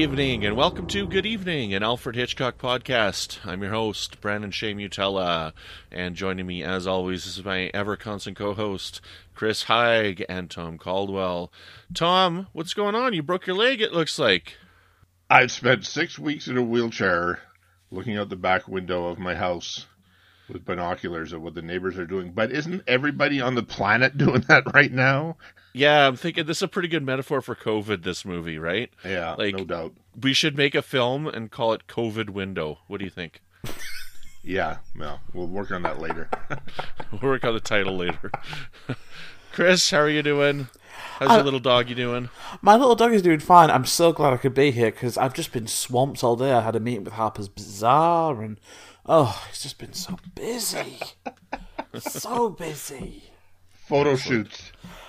evening, and welcome to Good Evening, an Alfred Hitchcock podcast. I'm your host, Brandon Shea Mutella, and joining me, as always, is my ever-constant co-host, Chris Haig and Tom Caldwell. Tom, what's going on? You broke your leg, it looks like. I've spent 6 weeks in a wheelchair looking out the back window of my house with binoculars at what the neighbors are doing. But isn't everybody on the planet doing that right now? Yeah, I'm thinking this is a pretty good metaphor for COVID, this movie, right? Yeah, no doubt. We should make a film and call it COVID Window. What do you think? Yeah, well, we'll work on that later. We'll work on the title later. Chris, how are you doing? How's your little doggy doing? My little dog is doing fine. I'm so glad I could be here because I've just been swamped all day. I had a meeting with Harper's Bazaar and, it's just been so busy. So busy. Photo shoots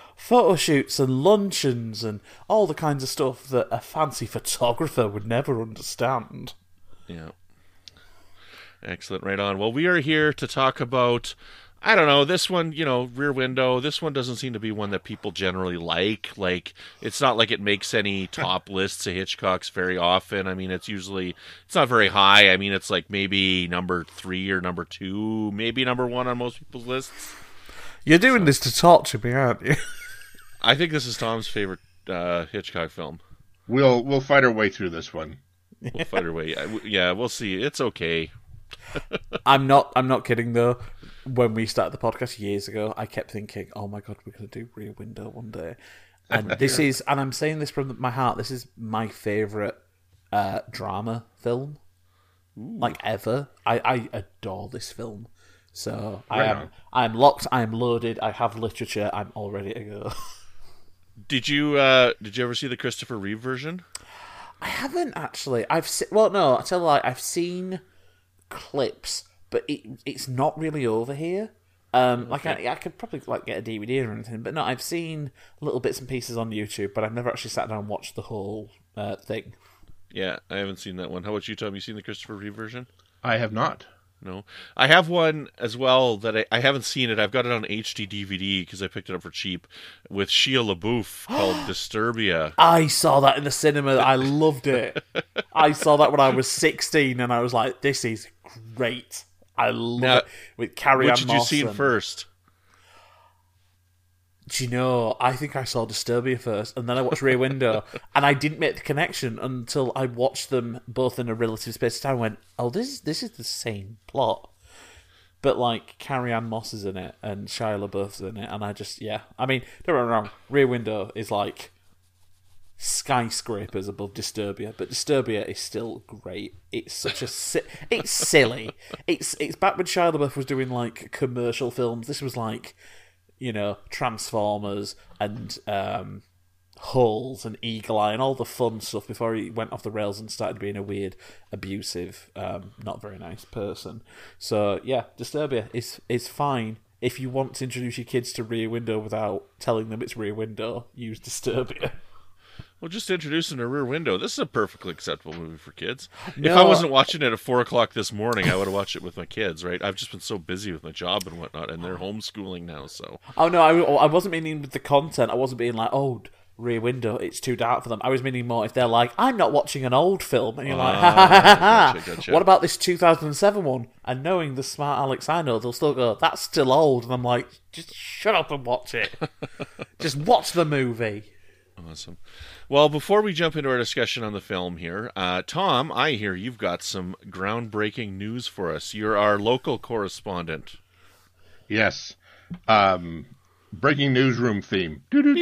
And luncheons and all the kinds of stuff that a fancy photographer would never understand. Yeah. Excellent. Right on. Well, we are here to talk about, I don't know, this one, Rear Window. This one doesn't seem to be one that people generally like. Like, it's not like it makes any top lists of Hitchcock's very often. I mean, it's not very high. I mean, it's like maybe number 3 or number 2, maybe number 1 on most people's lists. You're doing this to torture me, aren't you? I think this is Tom's favorite Hitchcock film. We'll fight our way through this one. We'll fight our way. Yeah, we'll see. It's okay. I'm not kidding though. When we started the podcast years ago, I kept thinking, "Oh my god, we're going to do Rear Window one day." And and I'm saying this from my heart. This is my favorite drama film, like ever. I adore this film. So I'm locked. I'm loaded. I have literature. I'm all ready to go. Did you ever see the Christopher Reeve version? I haven't actually. I tell you what, I've seen clips, but it's not really over here. Okay. I could probably get a DVD or anything, but no, I've seen little bits and pieces on YouTube, but I've never actually sat down and watched the whole thing. Yeah, I haven't seen that one. How about you, Tom? You seen the Christopher Reeve version? I have not. No. I have one as well that I haven't seen it. I've got it on HD DVD because I picked it up for cheap with Shia LaBeouf called Disturbia. I saw that in the cinema. I loved it. I saw that when I was 16 and I was like, this is great. I love it. With Carrie Ann Moss. Which did you see first? Do you know, I think I saw Disturbia first, and then I watched Rear Window, and I didn't make the connection until I watched them both in a relative space of time and went, oh, this is the same plot. But, Carrie Ann Moss is in it, and Shia LaBeouf's in it, and I just, yeah. I mean, don't get me wrong, Rear Window is skyscrapers above Disturbia, but Disturbia is still great. It's such a... it's silly. It's back when Shia LaBeouf was doing, commercial films. This was Transformers and Hulls and Eagle Eye and all the fun stuff before he went off the rails and started being a weird, abusive, not very nice person. So, yeah, Disturbia is fine. If you want to introduce your kids to Rear Window without telling them it's Rear Window, use Disturbia. Well, just introducing a Rear Window. This is a perfectly acceptable movie for kids. No. If I wasn't watching it at 4 o'clock this morning, I would have watched it with my kids, right? I've just been so busy with my job and whatnot, and they're homeschooling now, so... Oh, no, I wasn't meaning with the content. I wasn't being Rear Window, it's too dark for them. I was meaning more if they're like, I'm not watching an old film, and you're like, ha ha ha ha. Gotcha. What about this 2007 one? And knowing the smart Alex I know, they'll still go, that's still old. And I'm like, just shut up and watch it. Just watch the movie. Awesome. Well, before we jump into our discussion on the film here, Tom, I hear you've got some groundbreaking news for us. You're our local correspondent. Yes. Breaking newsroom theme.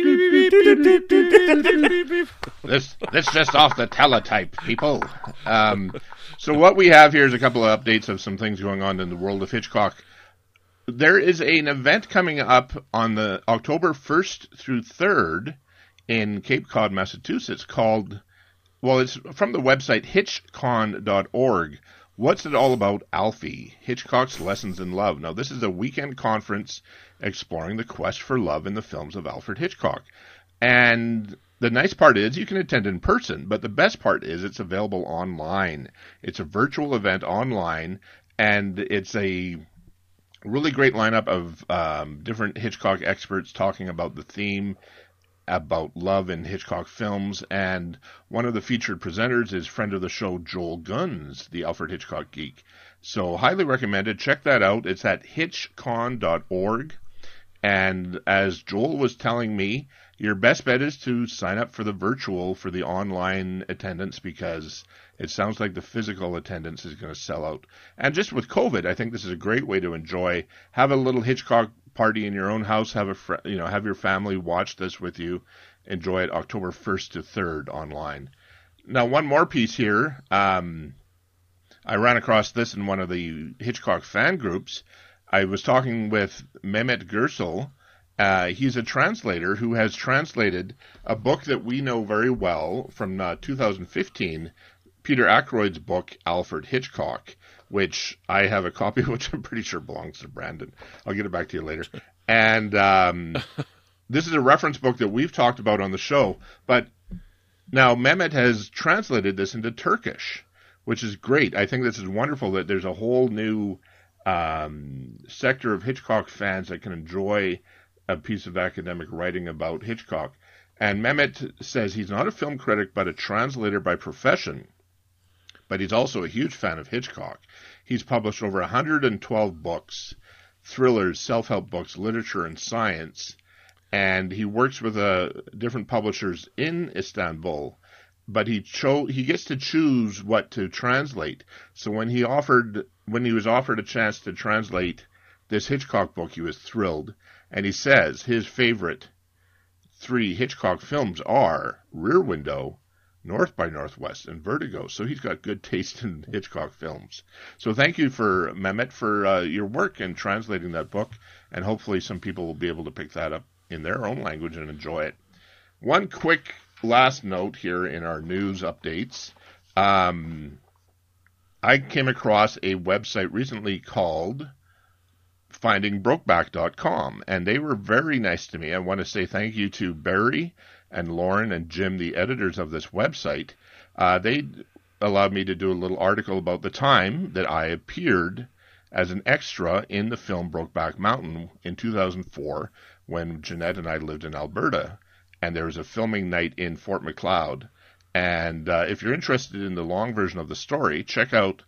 This just off the teletype, people. So what we have here is a couple of updates of some things going on in the world of Hitchcock. There is an event coming up on the October 1st through 3rd in Cape Cod, Massachusetts it's from the website hitchcon.org. What's it all about, Alfie? Hitchcock's Lessons in Love. Now, this is a weekend conference exploring the quest for love in the films of Alfred Hitchcock. And the nice part is you can attend in person, but the best part is it's available online. It's a virtual event online, and it's a really great lineup of different Hitchcock experts talking about the theme about love in Hitchcock films, and one of the featured presenters is friend of the show Joel Guns, the Alfred Hitchcock geek. So highly recommended. Check that out. It's at hitchcon.org. And as Joel was telling me, your best bet is to sign up for the virtual, for the online attendance, because it sounds like the physical attendance is going to sell out. And just with COVID, I think this is a great way to enjoy. Have a little Hitchcock party in your own house. Have have your family watch this with you. Enjoy it October 1st to 3rd online. Now, one more piece here. I ran across this in one of the Hitchcock fan groups. I was talking with Mehmet Gürsel. He's a translator who has translated a book that we know very well from 2015, Peter Ackroyd's book, Alfred Hitchcock, which I have a copy of, which I'm pretty sure belongs to Brandon. I'll get it back to you later. And this is a reference book that we've talked about on the show, but now Mehmet has translated this into Turkish, which is great. I think this is wonderful that there's a whole new sector of Hitchcock fans that can enjoy a piece of academic writing about Hitchcock. And Mehmet says he's not a film critic, but a translator by profession. But he's also a huge fan of Hitchcock. He's published over 112 books, thrillers, self-help books, literature, and science. And he works with different publishers in Istanbul. But he gets to choose what to translate. So when he was offered a chance to translate this Hitchcock book, he was thrilled. And he says his favorite 3 Hitchcock films are Rear Window, North by Northwest, and Vertigo. So he's got good taste in Hitchcock films. So thank you for Mehmet for your work in translating that book. And hopefully some people will be able to pick that up in their own language and enjoy it. One quick last note here in our news updates. I came across a website recently called FindingBrokeback.com, and they were very nice to me. I want to say thank you to Barry and Lauren and Jim, the editors of this website. They allowed me to do a little article about the time that I appeared as an extra in the film Brokeback Mountain in 2004 when Jeanette and I lived in Alberta. And there was a filming night in Fort Macleod. And if you're interested in the long version of the story, check out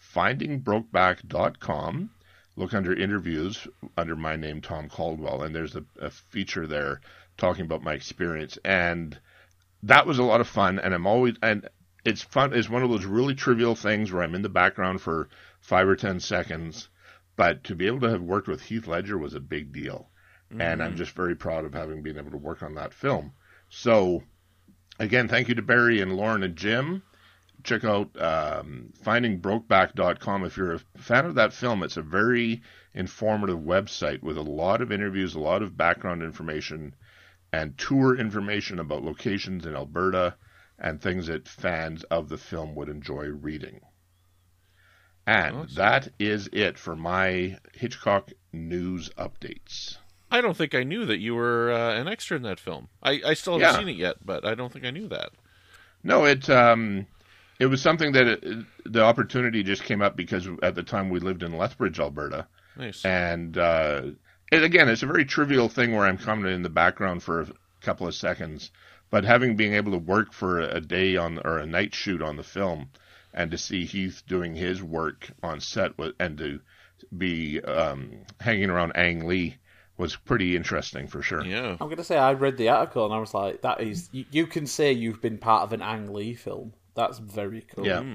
FindingBrokeback.com. Look under interviews under my name, Tom Caldwell, and there's a feature there talking about my experience. And that was a lot of fun. And it's fun. It's one of those really trivial things where I'm in the background for 5 or 10 seconds. But to be able to have worked with Heath Ledger was a big deal. And I'm just very proud of having been able to work on that film. So, again, thank you to Barry and Lauren and Jim. Check out FindingBrokeback.com. If you're a fan of that film, it's a very informative website with a lot of interviews, a lot of background information, and tour information about locations in Alberta and things that fans of the film would enjoy reading. And that is it for my Hitchcock news updates. I don't think I knew that you were an extra in that film. I still haven't seen it yet, but I don't think I knew that. No, it was something that the opportunity just came up because at the time we lived in Lethbridge, Alberta. Nice. And again, it's a very trivial thing where I'm coming in the background for a couple of seconds, but being able to work for a day or a night shoot on the film and to see Heath doing his work on set and to be hanging around Ang Lee was pretty interesting for sure. Yeah. I'm going to say I read the article and I was like, that is, you can say you've been part of an Ang Lee film. That's very cool. Yeah.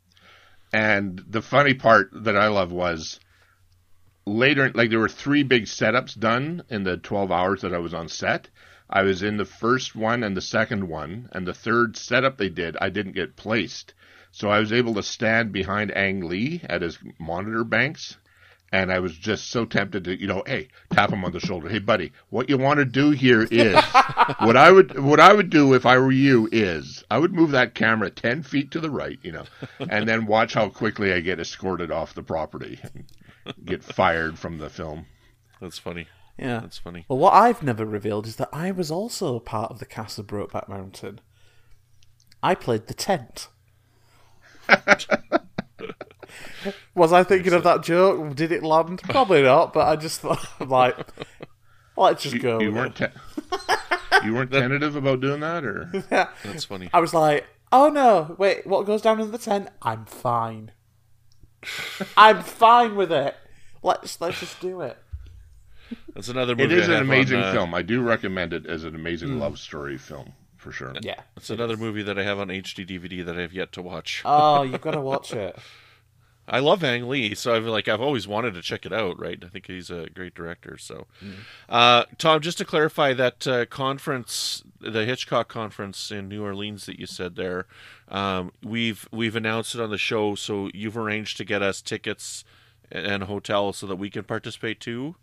And the funny part that I love was later, like there were 3 big setups done in the 12 hours that I was on set. I was in the first one and the second one, and the third setup they did, I didn't get placed. So I was able to stand behind Ang Lee at his monitor banks. And I was just so tempted to, hey, tap him on the shoulder. Hey, buddy, what you want to do here is what I would do if I were you is I would move that camera 10 feet to the right, and then watch how quickly I get escorted off the property and get fired from the film. That's funny. Yeah. That's funny. Well, what I've never revealed is that I was also part of the cast of Brokeback Mountain. I played the tent. Was I thinking of that joke? Did it land? Probably not, but I just thought, let's just go. You You weren't tentative about doing that, or? That's funny. I was like, oh no, wait, what goes down in the tent? I'm fine. I'm fine with it. Let's just do it. That's another movie. It is I an have amazing on, film. I do recommend it as an amazing love story film, for sure. Yeah. It's another movie that I have on HD DVD that I have yet to watch. Oh, you've got to watch it. I love Ang Lee, so I've always wanted to check it out. Right, I think he's a great director. So, Tom, just to clarify that conference, the Hitchcock conference in New Orleans that you said there, we've announced it on the show. So you've arranged to get us tickets and a hotel so that we can participate too.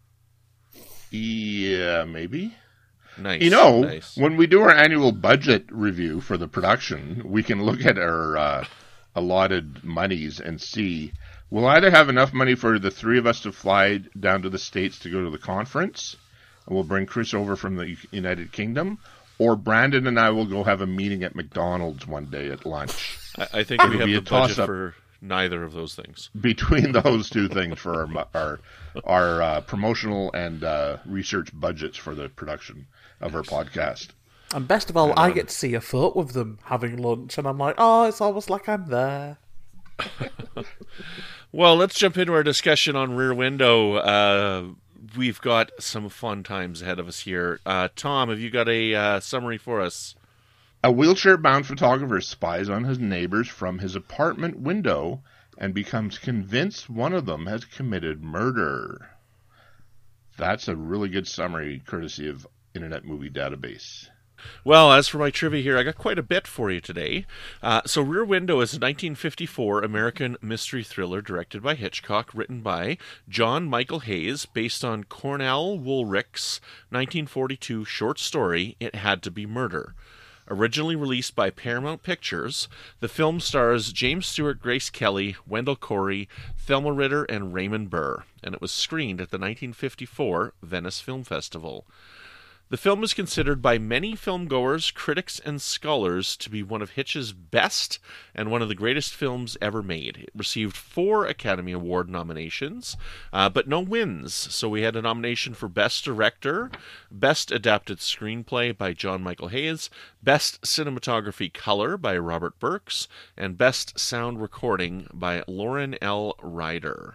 Yeah, maybe. Nice. Nice. When we do our annual budget review for the production, we can look at our allotted monies and see, we'll either have enough money for the three of us to fly down to the States to go to the conference, and we'll bring Chris over from the United Kingdom, or Brandon and I will go have a meeting at McDonald's one day at lunch. I think we have be the a budget toss-up. for neither of those things. Between those two things for our promotional and research budgets for the production of our podcast. And best of all, I get to see a photo of them having lunch, and I'm like, oh, it's almost like I'm there. Well, let's jump into our discussion on Rear Window. We've got some fun times ahead of us here. Tom, have you got a summary for us? A wheelchair-bound photographer spies on his neighbors from his apartment window and becomes convinced one of them has committed murder. That's a really good summary, courtesy of Internet Movie Database. Well, as for my trivia here, I got quite a bit for you today. So Rear Window is a 1954 American mystery thriller directed by Hitchcock, written by John Michael Hayes, based on Cornell Woolrich's 1942 short story, It Had to Be Murder. Originally released by Paramount Pictures, the film stars James Stewart, Grace Kelly, Wendell Corey, Thelma Ritter, and Raymond Burr, and it was screened at the 1954 Venice Film Festival. The film is considered by many filmgoers, critics, and scholars to be one of Hitch's best and one of the greatest films ever made. It received 4 Academy Award nominations, but no wins. So we had a nomination for Best Director, Best Adapted Screenplay by John Michael Hayes, Best Cinematography Color by Robert Burks, and Best Sound Recording by Lauren L. Ryder.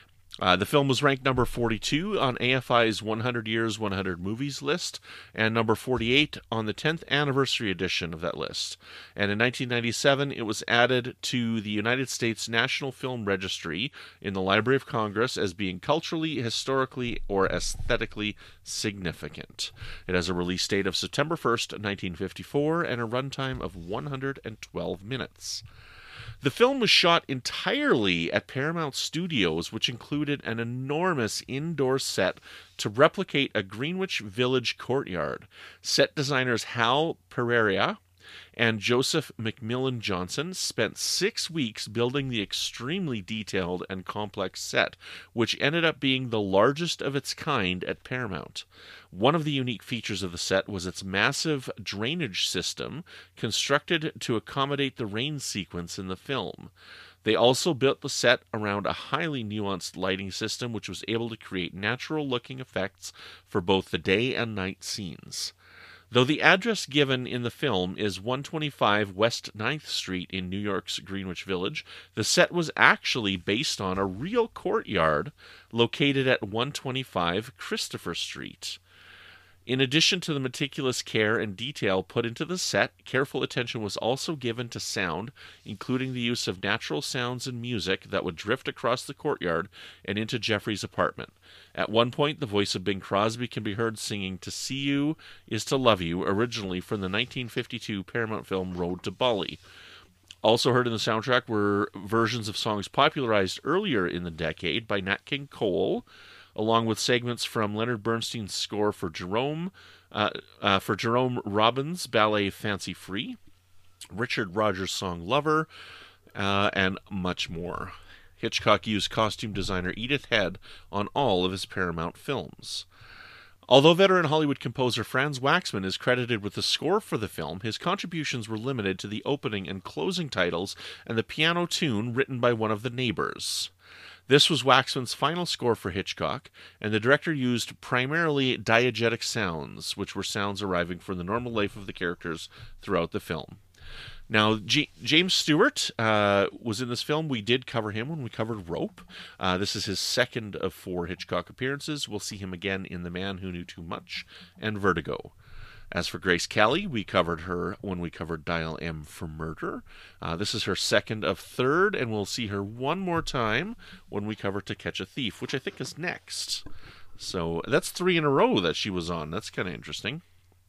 The film was ranked number 42 on AFI's 100 Years, 100 Movies list, and number 48 on the 10th anniversary edition of that list. And in 1997, it was added to the United States National Film Registry in the Library of Congress as being culturally, historically, or aesthetically significant. It has a release date of September 1st, 1954, and a runtime of 112 minutes. The film was shot entirely at Paramount Studios, which included an enormous indoor set to replicate a Greenwich Village courtyard. Set designers Hal Pereira and Joseph McMillan Johnson spent 6 weeks building the extremely detailed and complex set, which ended up being the largest of its kind at Paramount. One of the unique features of the set was its massive drainage system, constructed to accommodate the rain sequence in the film. They also built the set around a highly nuanced lighting system, which was able to create natural-looking effects for both the day and night scenes. Though the address given in the film is 125 West 9th Street in New York's Greenwich Village, the set was actually based on a real courtyard located at 125 Christopher Street. In addition to the meticulous care and detail put into the set, careful attention was also given to sound, including the use of natural sounds and music that would drift across the courtyard and into Jeffrey's apartment. At one point, the voice of Bing Crosby can be heard singing "To See You Is to Love You," originally from the 1952 Paramount film Road to Bali. Also heard in the soundtrack were versions of songs popularized earlier in the decade by Nat King Cole, along with segments from Leonard Bernstein's score for Jerome Robbins' ballet Fancy Free, Richard Rodgers' song Lover, and much more. Hitchcock used costume designer Edith Head on all of his Paramount films. Although veteran Hollywood composer Franz Waxman is credited with the score for the film, his contributions were limited to the opening and closing titles and the piano tune written by one of the neighbors. This was Waxman's final score for Hitchcock, and the director used primarily diegetic sounds, which were sounds arriving from the normal life of the characters throughout the film. Now, James Stewart was in this film. We did cover him when we covered Rope. This is his second of 4 Hitchcock appearances. We'll see him again in The Man Who Knew Too Much and Vertigo. As for Grace Kelly, we covered her when we covered Dial M for Murder. This is her second of 3rd, and we'll see her one more time when we cover To Catch a Thief, which I think is next. So that's 3 in a row that she was on. That's kind of interesting.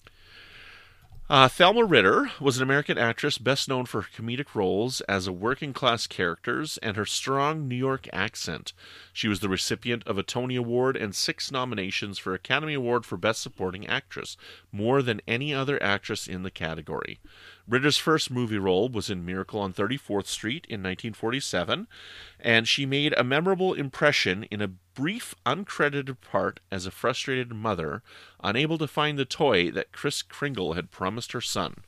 Thelma Ritter was an American actress best known for her comedic roles as a working-class characters and her strong New York accent. She was the recipient of a Tony Award and 6 nominations for Academy Award for Best Supporting Actress, more than any other actress in the category. Ritter's first movie role was in Miracle on 34th Street in 1947, and she made a memorable impression in a brief, uncredited part as a frustrated mother, unable to find the toy that Kris Kringle had promised her son.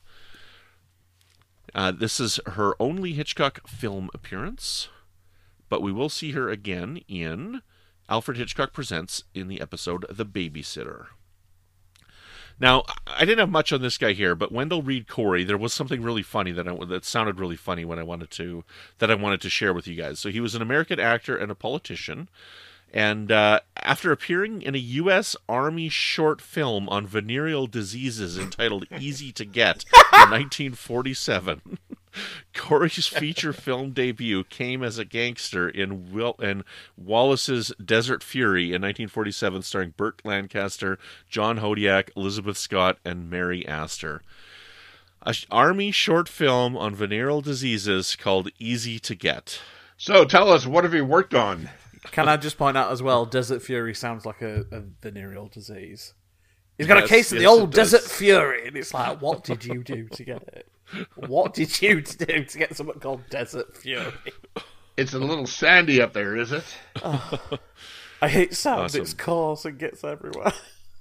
This is her only Hitchcock film appearance, but we will see her again in Alfred Hitchcock Presents in the episode The Babysitter. Now, I didn't have much on this guy here, but Wendell Reed Corey, there was something really funny that sounded really funny when I wanted to share with you guys. So he was an American actor and a politician, and after appearing in a U.S. Army short film on venereal diseases entitled Easy to Get in 1947, Corey's feature film debut came as a gangster in Wallace's Desert Fury in 1947, starring Burt Lancaster, John Hodiak, Elizabeth Scott, and Mary Astor. An Army short film on venereal diseases called Easy to Get. So tell us, what have you worked on? Can I just point out as well, Desert Fury sounds like a venereal disease. He's got a case of the old Desert Fury, and it's like, what did you do to get it? What did you do to get something called Desert Fury? It's a little sandy up there, is it? Oh, I hate sound. Awesome. It's coarse and gets everywhere.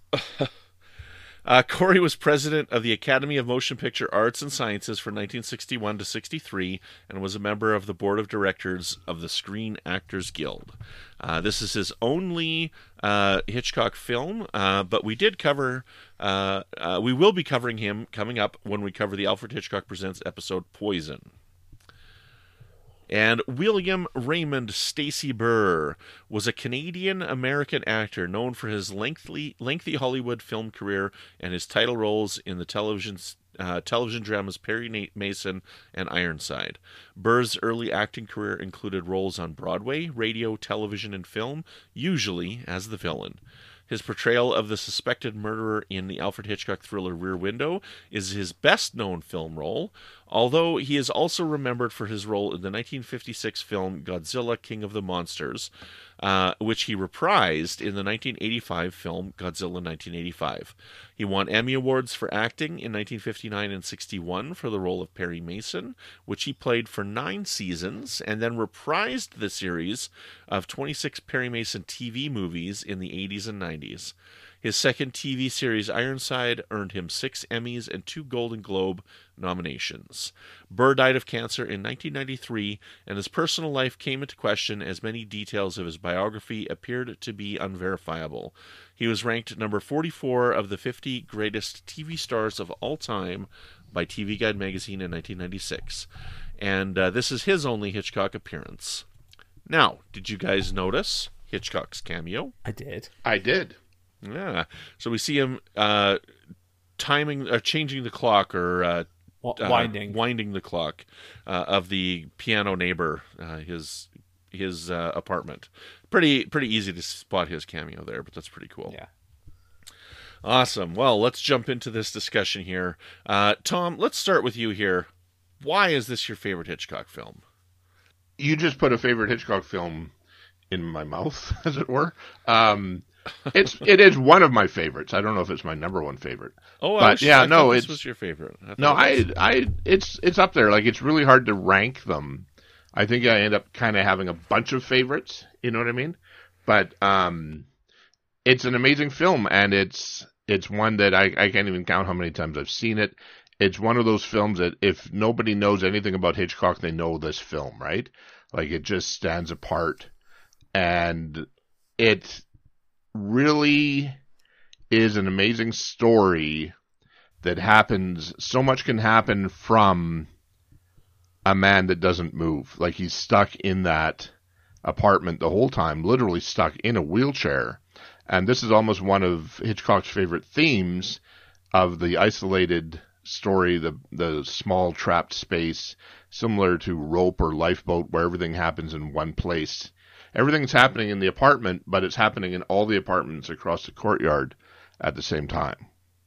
Corey was president of the Academy of Motion Picture Arts and Sciences from 1961 to 63 and was a member of the board of directors of the Screen Actors Guild. This is his only Hitchcock film, but we did cover. We will be covering him coming up when we cover the Alfred Hitchcock Presents episode Poison. And William Raymond Stacy Burr was a Canadian-American actor known for his lengthy Hollywood film career and his title roles in the television dramas Perry Mason and Ironside. Burr's early acting career included roles on Broadway, radio, television, and film, usually as the villain. His portrayal of the suspected murderer in the Alfred Hitchcock thriller Rear Window is his best-known film role, although he is also remembered for his role in the 1956 film Godzilla King of the Monsters, which he reprised in the 1985 film Godzilla 1985. He won Emmy Awards for acting in 1959 and 61 for the role of Perry Mason, which he played for 9 seasons, and then reprised the series of 26 Perry Mason TV movies in the 80s and 90s. His second TV series, Ironside, earned him 6 Emmys and 2 Golden Globe nominations. Burr died of cancer in 1993, and his personal life came into question as many details of his biography appeared to be unverifiable. He was ranked number 44 of the 50 greatest TV stars of all time by TV Guide magazine in 1996. And this is his only Hitchcock appearance. Now, did you guys notice Hitchcock's cameo? I did. I did. Yeah. So we see him changing the clock or winding the clock of the piano neighbor, his apartment. Pretty easy to spot his cameo there, but that's pretty cool. Yeah. Awesome. Well, let's jump into this discussion here. Tom, let's start with you here. Why is this your favorite Hitchcock film? You just put a favorite Hitchcock film in my mouth, as it were. It is one of my favorites. I don't know if it's my number one favorite. Oh, but I thought this was your favorite. It's up there. Like, it's really hard to rank them. I think I end up kind of having a bunch of favorites. You know what I mean? But it's an amazing film, and it's one that I can't even count how many times I've seen it. It's one of those films that if nobody knows anything about Hitchcock, they know this film, right? Like, it just stands apart. and it really is an amazing story that happens. So much can happen from a man that doesn't move. Like, he's stuck in that apartment the whole time, literally stuck in a wheelchair. And this is almost one of Hitchcock's favorite themes of the isolated story, the small trapped space, similar to Rope or Lifeboat, where everything happens in one place. Everything's happening in the apartment, but it's happening in all the apartments across the courtyard at the same time.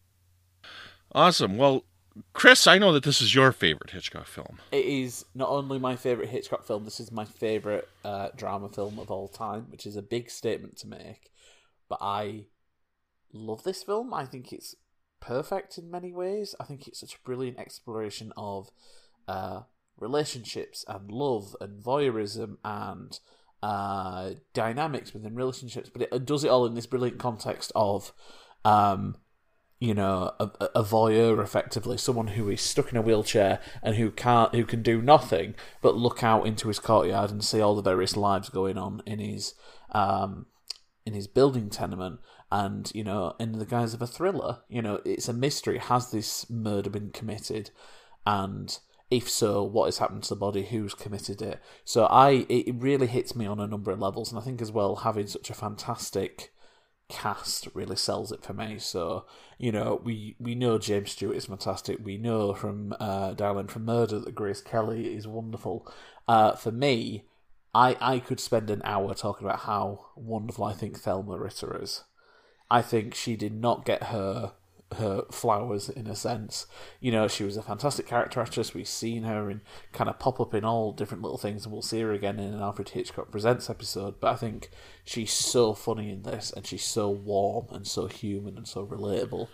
Awesome. Well, Chris, I know that this is your favorite Hitchcock film. It is not only my favourite Hitchcock film, this is my favourite drama film of all time, which is a big statement to make. But I love this film. I think it's perfect in many ways. I think it's such a brilliant exploration of relationships and love and voyeurism and dynamics within relationships. But it does it all in this brilliant context of you know, a voyeur, effectively, someone who is stuck in a wheelchair and who can do nothing but look out into his courtyard and see all the various lives going on in his building tenement. And, you know, in the guise of a thriller, you know, it's a mystery. Has this murder been committed? And if so, what has happened to the body? Who's committed it? So it really hits me on a number of levels. And I think as well, having such a fantastic cast really sells it for me. So, you know, we know James Stewart is fantastic. We know from Dial M for Murder that Grace Kelly is wonderful. For me, I could spend an hour talking about how wonderful I think Thelma Ritter is. I think she did not get her flowers, in a sense. You know, she was a fantastic character actress. We've seen her in kind of pop up in all different little things, and we'll see her again in an Alfred Hitchcock Presents episode. But I think she's so funny in this, and she's so warm and so human and so relatable.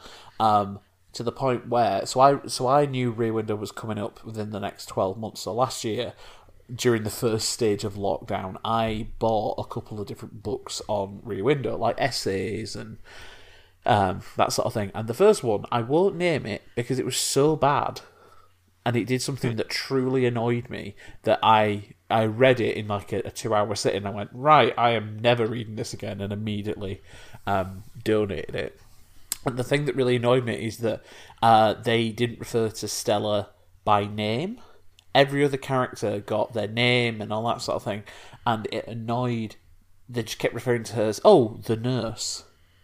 To the point where, so I knew Rear Window was coming up within the next 12 months. So last year, during the first stage of lockdown, I bought a couple of different books on Rear Window, like essays and that sort of thing. And the first one, I won't name it because it was so bad, and it did something that truly annoyed me, that I read it in like a 2-hour sitting. I went, right, I am never reading this again, and immediately donated it. And the thing that really annoyed me is that they didn't refer to Stella by name. Every other character got their name and all that sort of thing, and it annoyed. They just kept referring to her as, oh, the nurse.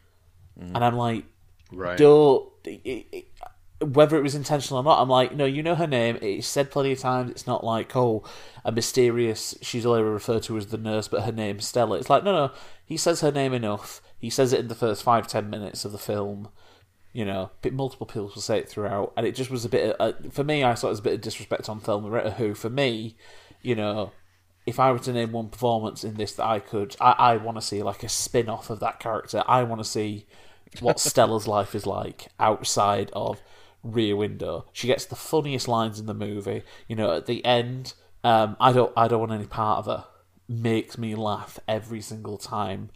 And I'm like, right. Whether it was intentional or not, I'm like, no, you know her name. It's said plenty of times. It's not like, oh, a mysterious, she's only referred to as the nurse, but her name's Stella. It's like, no, he says her name enough. He says it in the first 5-10 minutes of the film. You know, multiple people will say it throughout. And it just was a bit, for me, I thought it was a bit of disrespect on Thelma Ritter, who, for me, you know, if I were to name one performance in this that I want to see like a spin-off of that character. I want to see what Stella's life is like outside of Rear Window. She gets the funniest lines in the movie. You know, at the end, I don't want any part of her. Makes me laugh every single time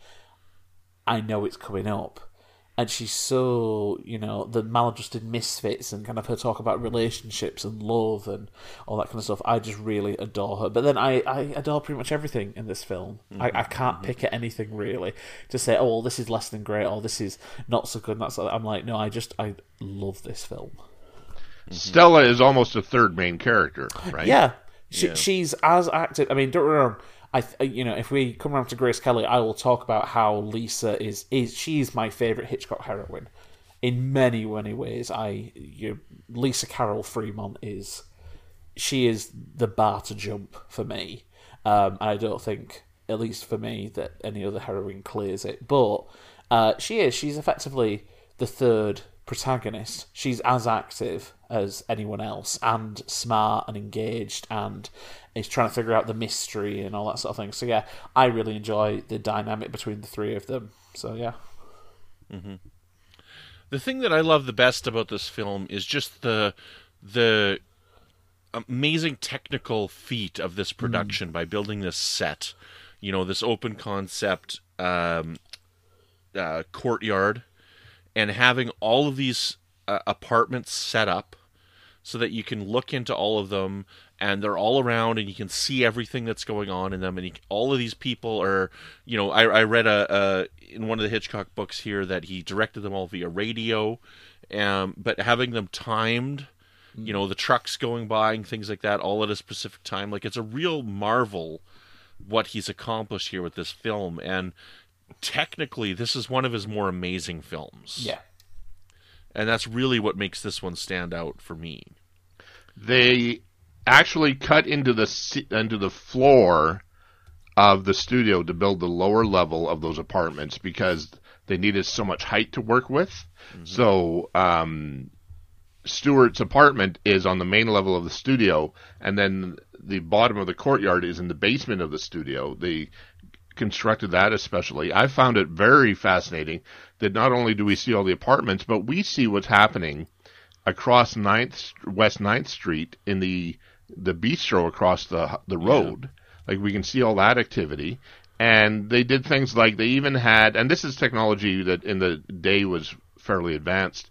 I know it's coming up. And she's so, you know, the maladjusted misfits and kind of her talk about relationships and love and all that kind of stuff. I just really adore her. But then I adore pretty much everything in this film. I can't pick at anything really to say, oh, well, this is less than great or this is not so good. And that's, I'm like, no, I love this film. Stella is almost a third main character, right? Yeah. She's as active. I mean, don't get me wrong. You know, if we come around to Grace Kelly, I will talk about how Lisa she's my favourite Hitchcock heroine in many, many ways. Lisa Carol Fremont is the bar to jump for me. I don't think, at least for me, that any other heroine clears it. But she's effectively the third protagonist. She's as active as anyone else and smart and engaged and is trying to figure out the mystery and all that sort of thing. So yeah, I really enjoy the dynamic between the three of them. So yeah. Mm-hmm. The thing that I love the best about this film is just the amazing technical feat of this production by building this set. You know, this open concept courtyard and having all of these apartments set up so that you can look into all of them, and they're all around, and you can see everything that's going on in them. And all of these people are, I read in one of the Hitchcock books here that he directed them all via radio, but having them timed, the trucks going by and things like that, all at a specific time. Like, it's a real marvel what he's accomplished here with this film. And technically, this is one of his more amazing films. Yeah. And that's really what makes this one stand out for me. They actually cut into the floor of the studio to build the lower level of those apartments because they needed so much height to work with. Mm-hmm. So Stewart's apartment is on the main level of the studio, and then the bottom of the courtyard is in the basement of the studio. They constructed that especially. I found it very fascinating that not only do we see all the apartments, but we see what's happening across West 9th Street in the bistro across the road. Yeah. Like, we can see all that activity. And they did things like they even had, and this is technology that in the day was fairly advanced.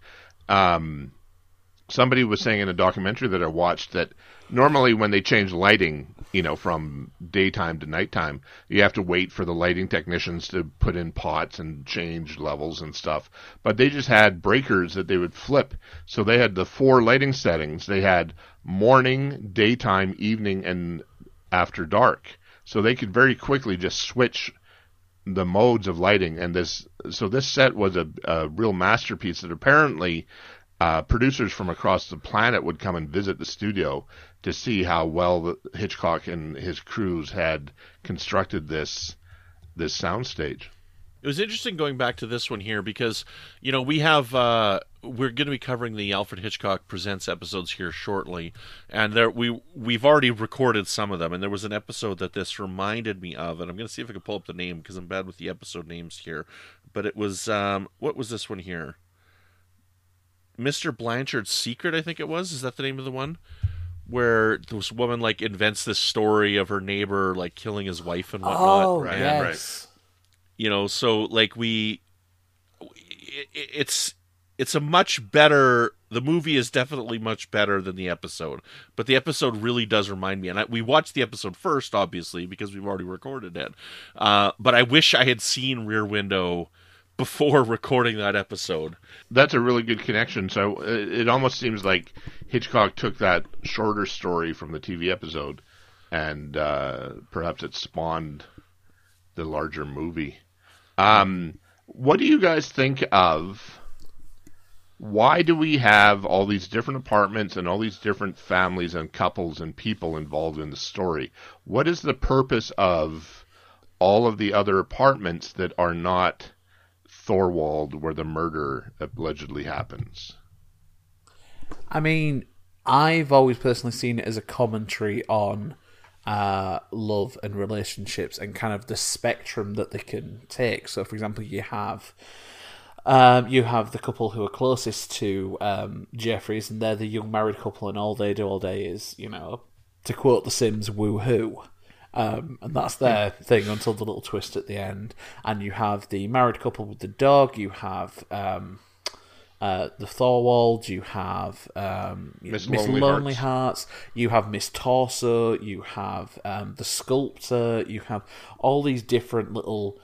Somebody was saying in a documentary that I watched that normally when they change lighting, from daytime to nighttime, you have to wait for the lighting technicians to put in pots and change levels and stuff. But they just had breakers that they would flip. So they had the 4 lighting settings. They had morning, daytime, evening, and after dark. So they could very quickly just switch the modes of lighting. And this set was a real masterpiece that apparently producers from across the planet would come and visit the studio to see how well Hitchcock and his crews had constructed this soundstage. It was interesting going back to this one here because, we have we're going to be covering the Alfred Hitchcock Presents episodes here shortly, and we've already recorded some of them, and there was an episode that this reminded me of, and I'm going to see if I can pull up the name because I'm bad with the episode names here, but it was what was this one here? Mr. Blanchard's Secret, I think it was. Is that the name of the one? Where this woman invents this story of her neighbor killing his wife and whatnot. Oh, right? Yes. Right. So it's a much better. The movie is definitely much better than the episode, but the episode really does remind me. And we watched the episode first, obviously, because we've already recorded it. But I wish I had seen Rear Window before recording that episode. That's a really good connection. So it almost seems like Hitchcock took that shorter story from the TV episode and perhaps it spawned the larger movie. What do you guys think of, why do we have all these different apartments and all these different families and couples and people involved in the story? What is the purpose of all of the other apartments that are not Thorwald, where the murder allegedly happens? I mean, I've always personally seen it as a commentary on love and relationships and kind of the spectrum that they can take. So, for example, you have the couple who are closest to Jeffries, and they're the young married couple, and all they do all day is, to quote The Sims, woo-hoo. And that's their thing until the little twist at the end. And you have the married couple with the dog. You have the Thorwald. You have Miss Lonely Hearts. You have Miss Torso. You have the Sculptor. You have all these different little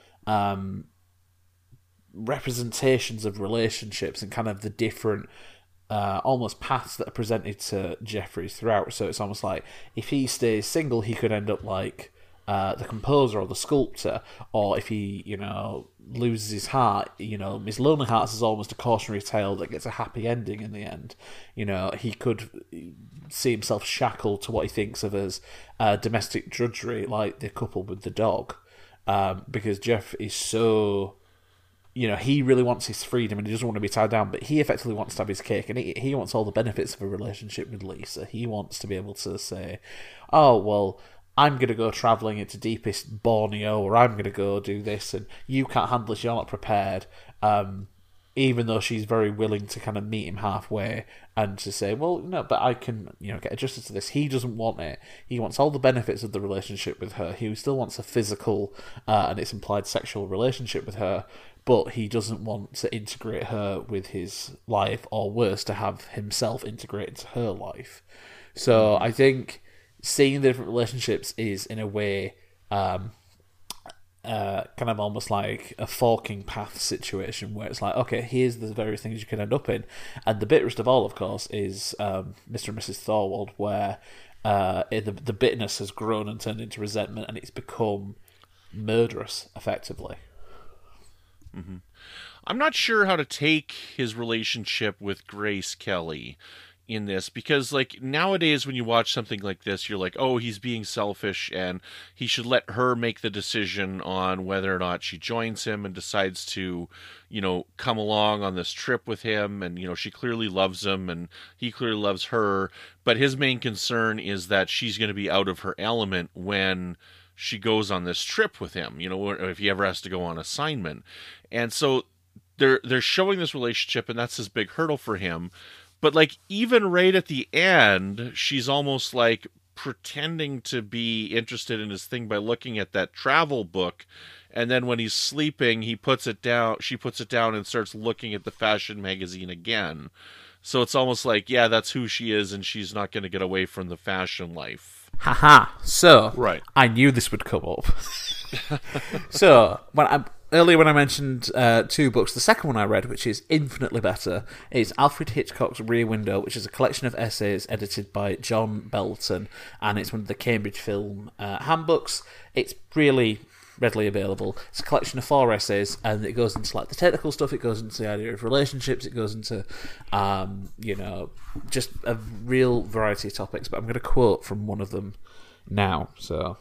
representations of relationships and kind of the different almost paths that are presented to Jeffries throughout. So it's almost like if he stays single, he could end up like the composer or the sculptor, or if he, loses his heart, Miss Lonely Hearts is almost a cautionary tale that gets a happy ending in the end. He could see himself shackled to what he thinks of as domestic drudgery, like the couple with the dog, because Jeff is so... he really wants his freedom and he doesn't want to be tied down, but he effectively wants to have his cake, and he wants all the benefits of a relationship with Lisa. He wants to be able to say, oh, well, I'm going to go travelling into deepest Borneo, or I'm going to go do this, and you can't handle this, you're not prepared. even though she's very willing to kind of meet him halfway and to say, well, no, but I can, get adjusted to this. He doesn't want it. He wants all the benefits of the relationship with her. He still wants a physical, and it's implied sexual relationship with her, but he doesn't want to integrate her with his life, or worse, to have himself integrate into her life. So I think seeing the different relationships is, in a way, kind of almost like a forking path situation where it's like, okay, here's the various things you can end up in. And the bitterest of all, of course, is Mr. and Mrs. Thorwald, where the bitterness has grown and turned into resentment, and it's become murderous, effectively. Mm-hmm. I'm not sure how to take his relationship with Grace Kelly in this, because like nowadays when you watch something like this, you're like, oh, he's being selfish and he should let her make the decision on whether or not she joins him and decides to, come along on this trip with him. And, she clearly loves him and he clearly loves her. But his main concern is that she's going to be out of her element when she goes on this trip with him, or if he ever has to go on assignment. And so they're showing this relationship, and that's his big hurdle for him. But like even right at the end, she's almost like pretending to be interested in his thing by looking at that travel book, and then when he's sleeping, she puts it down and starts looking at the fashion magazine again. So it's almost like, yeah, that's who she is, and she's not going to get away from the fashion life. Haha. So right. I knew this would come up. So earlier when I mentioned two books, the second one I read, which is infinitely better, is Alfred Hitchcock's Rear Window, which is a collection of essays edited by John Belton, and it's one of the Cambridge Film handbooks. It's really readily available. It's a collection of 4 essays, and it goes into like the technical stuff, it goes into the idea of relationships, it goes into just a real variety of topics, but I'm going to quote from one of them now. So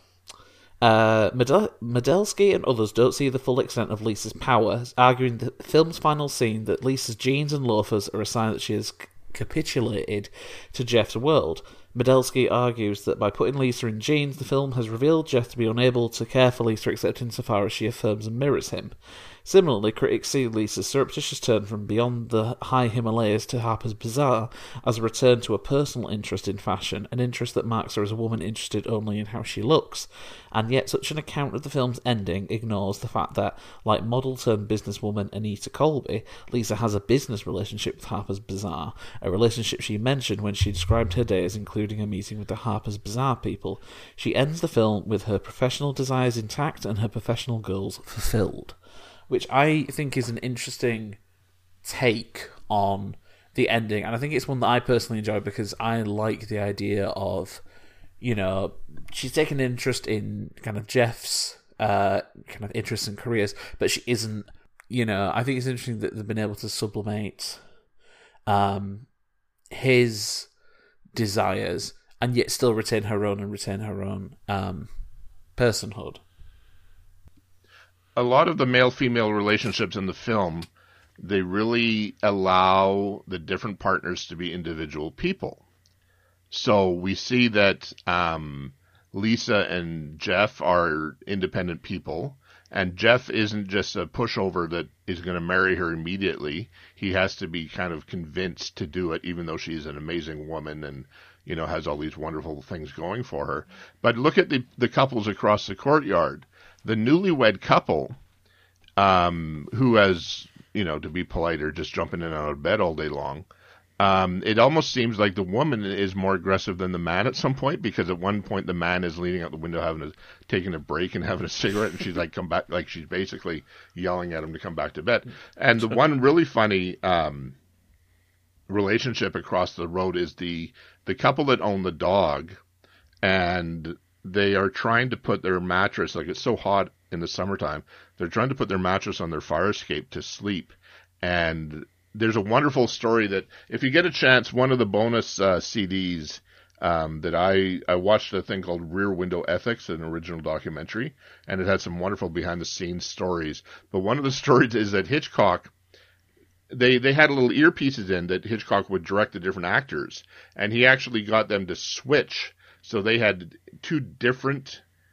Medelski and others don't see the full extent of Lisa's power, arguing that the film's final scene that Lisa's jeans and loafers are a sign that she has capitulated to Jeff's world. Medelski argues that by putting Lisa in jeans, the film has revealed Jeff to be unable to care for Lisa except insofar as she affirms and mirrors him. Similarly, critics see Lisa's surreptitious turn from beyond the high Himalayas to Harper's Bazaar as a return to a personal interest in fashion, an interest that marks her as a woman interested only in how she looks. And yet such an account of the film's ending ignores the fact that, like model-turned-businesswoman Anita Colby, Lisa has a business relationship with Harper's Bazaar, a relationship she mentioned when she described her day as including a meeting with the Harper's Bazaar people. She ends the film with her professional desires intact and her professional goals fulfilled, which I think is an interesting take on the ending. And I think it's one that I personally enjoy because I like the idea of, she's taken an interest in kind of Jeff's kind of interests and careers, but she isn't, I think it's interesting that they've been able to sublimate his desires and yet still retain her own personhood. A lot of the male-female relationships in the film, they really allow the different partners to be individual people. So we see that Lisa and Jeff are independent people, and Jeff isn't just a pushover that is going to marry her immediately. He has to be kind of convinced to do it, even though she's an amazing woman and has all these wonderful things going for her. But look at the couples across the courtyard. The newlywed couple, who has, to be polite, are just jumping in and out of bed all day long, it almost seems like the woman is more aggressive than the man at some point, because at one point the man is leaning out the window taking a break and having a cigarette, and she's like, come back, like she's basically yelling at him to come back to bed. And the one really funny relationship across the road is the couple that own the dog, and they are trying to put their mattress, like it's so hot in the summertime, they're trying to put their mattress on their fire escape to sleep. And there's a wonderful story that, if you get a chance, one of the bonus CDs that I watched a thing called Rear Window Ethics, an original documentary, and it had some wonderful behind-the-scenes stories. But one of the stories is that Hitchcock, they had little earpieces in that Hitchcock would direct the different actors, and he actually got them to switch. So they had 2 different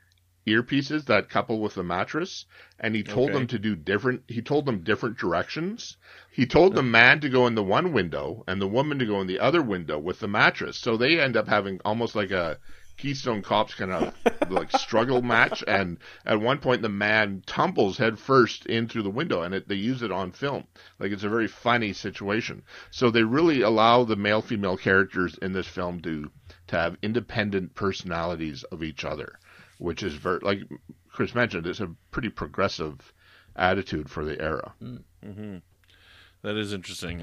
earpieces that couple with the mattress, and he told them to do different. He told them different directions. He told the man to go in the one window and the woman to go in the other window with the mattress. So they end up having almost like a Keystone Cops kind of like struggle match. And at one point, the man tumbles head first in through the window, and they use it on film. Like, it's a very funny situation. So they really allow the male-female characters in this film to have independent personalities of each other, which is very, like Chris mentioned, it's a pretty progressive attitude for the era. Mm-hmm. That is interesting.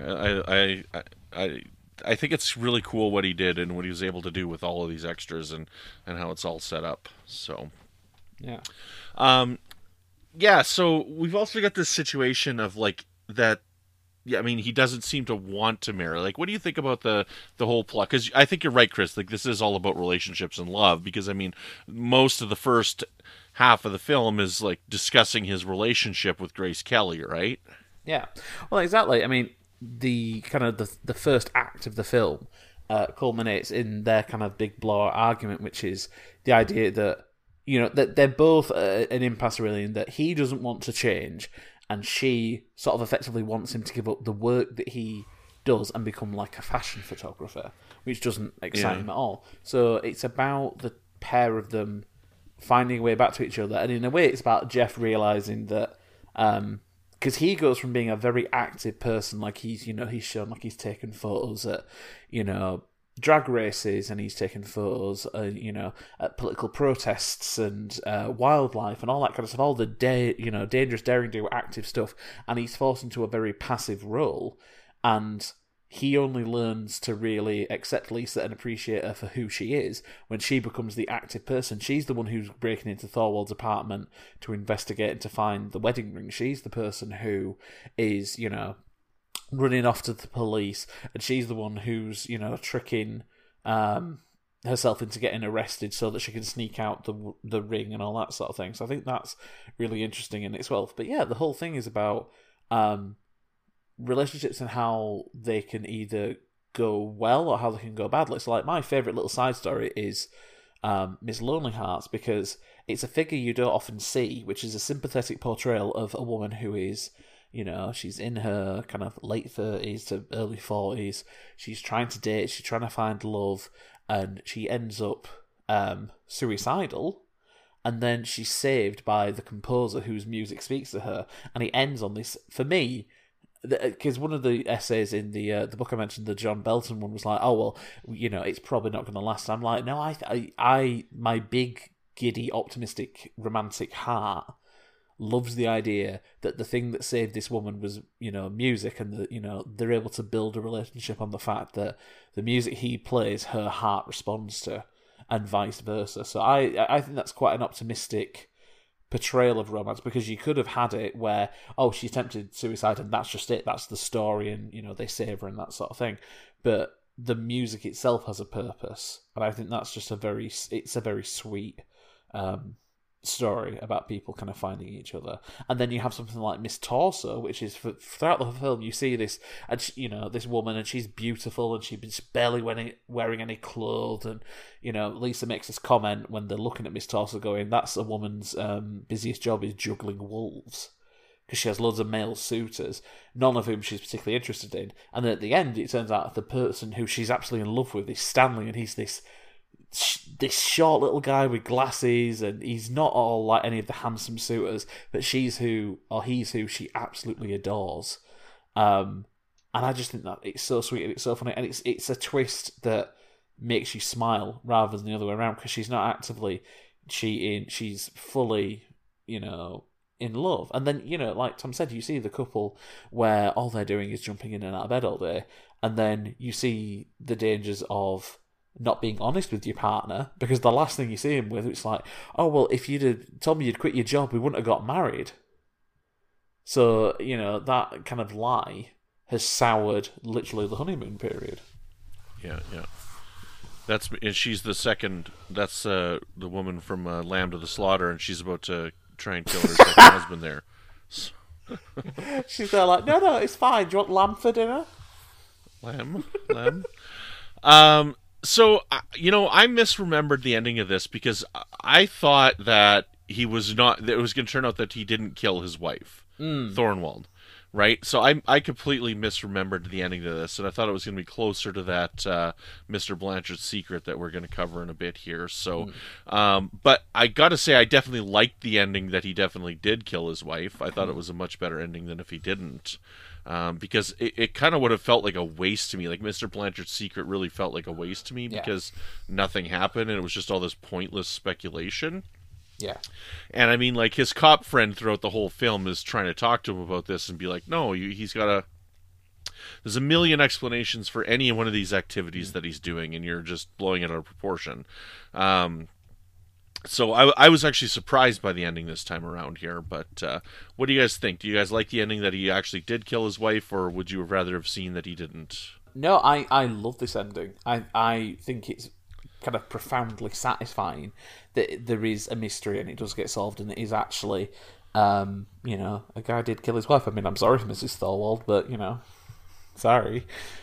I think it's really cool what he did and what he was able to do with all of these extras and how it's all set up. So, yeah. So we've also got this situation of like that. Yeah, I mean, he doesn't seem to want to marry. Like, what do you think about the whole plot? Because I think you're right, Chris. Like, this is all about relationships and love. Because I mean, most of the first half of the film is like discussing his relationship with Grace Kelly, right? Yeah. Well, exactly. I mean, the kind of the first act of the film culminates in their kind of big blowout argument, which is the idea that, you know, that they're both an impasse really, in that he doesn't want to change, and she sort of effectively wants him to give up the work that he does and become like a fashion photographer, which doesn't excite him at all. So it's about the pair of them finding a way back to each other, and in a way it's about Jeff realising that because he goes from being a very active person, like he's shown, like he's taken photos at, drag races, and he's taken photos, at political protests and wildlife and all that kind of stuff, all the dangerous, daring do, active stuff, and he's forced into a very passive role, and he only learns to really accept Lisa and appreciate her for who she is when she becomes the active person. She's the one who's breaking into Thorwald's apartment to investigate and to find the wedding ring. She's the person who is, running off to the police, and she's the one who's, tricking herself into getting arrested so that she can sneak out the ring and all that sort of thing. So I think that's really interesting in itself. But yeah, the whole thing is about relationships and how they can either go well or how they can go badly. So like my favourite little side story is Miss Lonely Hearts, because it's a figure you don't often see, which is a sympathetic portrayal of a woman who is, she's in her kind of late 30s to early 40s. She's trying to date, she's trying to find love, and she ends up suicidal. And then she's saved by the composer whose music speaks to her. And it ends on this, for me, because one of the essays in the book I mentioned, the John Belton one, was like, oh, well, it's probably not going to last. I'm like, no, I my big, giddy, optimistic, romantic heart loves the idea that the thing that saved this woman was, music, and that, they're able to build a relationship on the fact that the music he plays, her heart responds to, and vice versa. So I think that's quite an optimistic portrayal of romance, because you could have had it where, oh, she attempted suicide and that's just it, that's the story, and they save her and that sort of thing. But the music itself has a purpose, and I think that's just a very sweet story about people kind of finding each other. And then you have something like Miss Torso, which is throughout the film you see this, and this woman, and she's beautiful, and she's barely wearing any clothes, and Lisa makes this comment when they're looking at Miss Torso, going, that's a woman's busiest job is juggling wolves, because she has loads of male suitors, none of whom she's particularly interested in. And then at the end it turns out the person who she's absolutely in love with is Stanley, and he's this short little guy with glasses, and he's not all like any of the handsome suitors, but he's who she absolutely adores. And I just think that it's so sweet and it's so funny, and it's a twist that makes you smile rather than the other way around, because she's not actively cheating, she's fully, in love. And then, like Tom said, you see the couple where all they're doing is jumping in and out of bed all day, and then you see the dangers of not being honest with your partner, because the last thing you see him with, it's like, oh, well, if you'd have told me you'd quit your job, we wouldn't have got married. So, that kind of lie has soured literally the honeymoon period. Yeah. And she's the second, that's the woman from Lamb to the Slaughter, and she's about to try and kill her second husband there. So. She's there like, no, it's fine. Do you want lamb for dinner? Lamb. So, I misremembered the ending of this, because I thought that he was not. It was going to turn out that he didn't kill his wife, Thorwald. Right, so I completely misremembered the ending to this, and I thought it was going to be closer to that Mr. Blanchard's secret that we're going to cover in a bit here. So, but I got to say, I definitely liked the ending that he definitely did kill his wife. I thought it was a much better ending than if he didn't, because it kind of would have felt like a waste to me. Like Mr. Blanchard's secret really felt like a waste to me because nothing happened, and it was just all this pointless speculation. Yeah. And I mean, like, his cop friend throughout the whole film is trying to talk to him about this and be like, no, he's got a... There's a million explanations for any one of these activities that he's doing, and you're just blowing it out of proportion. So I was actually surprised by the ending this time around here, but what do you guys think? Do you guys like the ending that he actually did kill his wife, or would you rather have seen that he didn't? No, I love this ending. I think it's kind of profoundly satisfying that there is a mystery and it does get solved, and it is actually, a guy did kill his wife. I mean, I'm sorry, Mrs. Thorwald, but, sorry.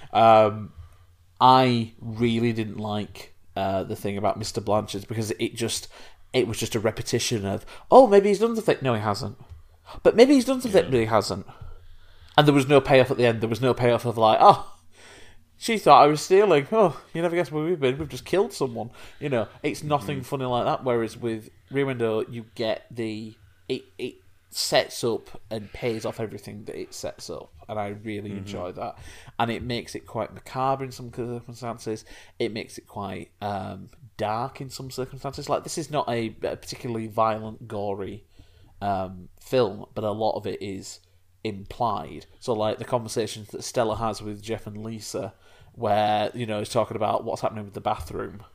I really didn't like the thing about Mr. Blanchard because it was just a repetition of, oh, maybe he's done something. No, he hasn't. But maybe he's done something. No, he hasn't. And there was no payoff at the end. There was no payoff of like, oh, she thought I was stealing. Oh, you never guess where we've been. We've just killed someone. It's nothing funny like that. Whereas with Rear Window, you get it sets up and pays off everything that it sets up. And I really enjoy that. And it makes it quite macabre in some circumstances. It makes it quite dark in some circumstances. Like, this is not a particularly violent, gory film, but a lot of it is implied. So, like, the conversations that Stella has with Jeff and Lisa, where, he's talking about what's happening with the bathroom,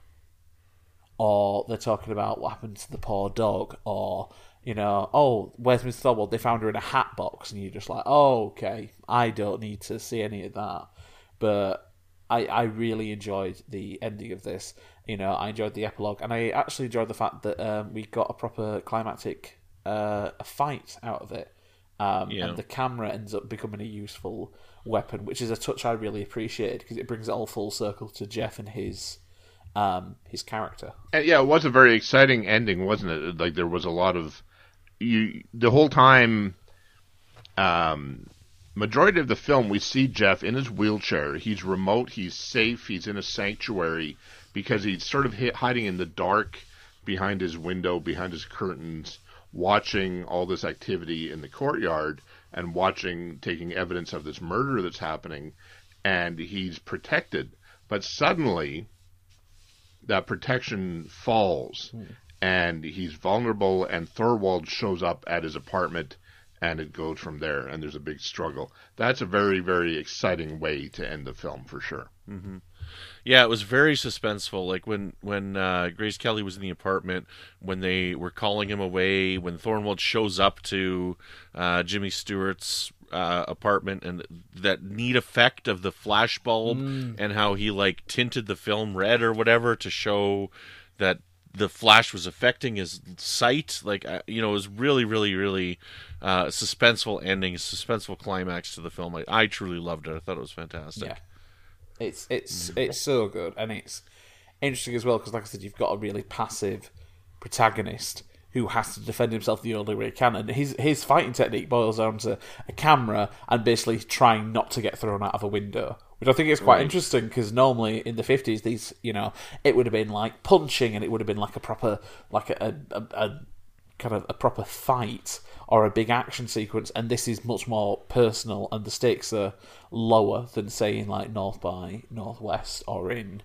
or they're talking about what happened to the poor dog, or, oh, where's Miss Thorwald? They found her in a hat box, and you're just like, oh, okay, I don't need to see any of that. But I really enjoyed the ending of this. I enjoyed the epilogue, and I actually enjoyed the fact that we got a proper climactic fight out of it. And the camera ends up becoming a useful weapon, which is a touch I really appreciated because it brings it all full circle to Jeff and his character. And yeah, it was a very exciting ending, wasn't it? Like, there was a lot of the whole time. Majority of the film, we see Jeff in his wheelchair. He's remote. He's safe. He's in a sanctuary because he's sort of hiding in the dark behind his window, behind his curtains, watching all this activity in the courtyard and taking evidence of this murder that's happening, and he's protected. But suddenly, that protection falls, and he's vulnerable, and Thorwald shows up at his apartment, and it goes from there, and there's a big struggle. That's a very, very exciting way to end the film, for sure. Mm-hmm. Yeah, it was very suspenseful. Like when Grace Kelly was in the apartment, when they were calling him away, when Thorwald shows up to Jimmy Stewart's apartment, and that neat effect of the flashbulb and how he like tinted the film red or whatever to show that the flash was affecting his sight. Like, it was really, really, really suspenseful ending, suspenseful climax to the film. I truly loved it. I thought it was fantastic. Yeah. It's so good, and it's interesting as well because, like I said, you've got a really passive protagonist who has to defend himself the only way he can, and his fighting technique boils down to a camera and basically trying not to get thrown out of a window, which I think is quite interesting because normally in the 50s, these it would have been like punching, and it would have been like a proper a kind of a proper fight or a big action sequence, and this is much more personal, and the stakes are lower than, say, in like North by Northwest or in,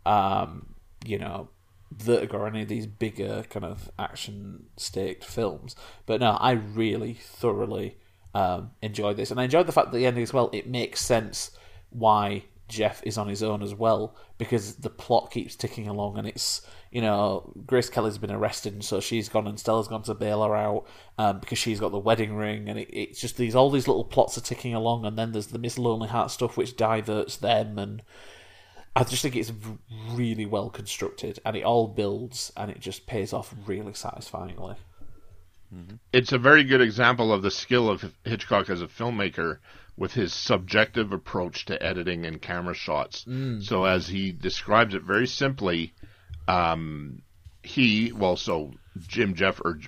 Vertigo or any of these bigger kind of action-staked films. But no, I really thoroughly enjoyed this, and I enjoyed the fact that the ending as well, it makes sense why Jeff is on his own as well, because the plot keeps ticking along, and it's, Grace Kelly's been arrested, and so she's gone, and Stella's gone to bail her out because she's got the wedding ring, and it's just all these little plots are ticking along, and then there's the Miss Lonely Heart stuff which diverts them, and I just think it's really well constructed, and it all builds, and it just pays off really satisfyingly. It's a very good example of the skill of Hitchcock as a filmmaker with his subjective approach to editing and camera shots. So as he describes it very simply, Jim, Jeff, or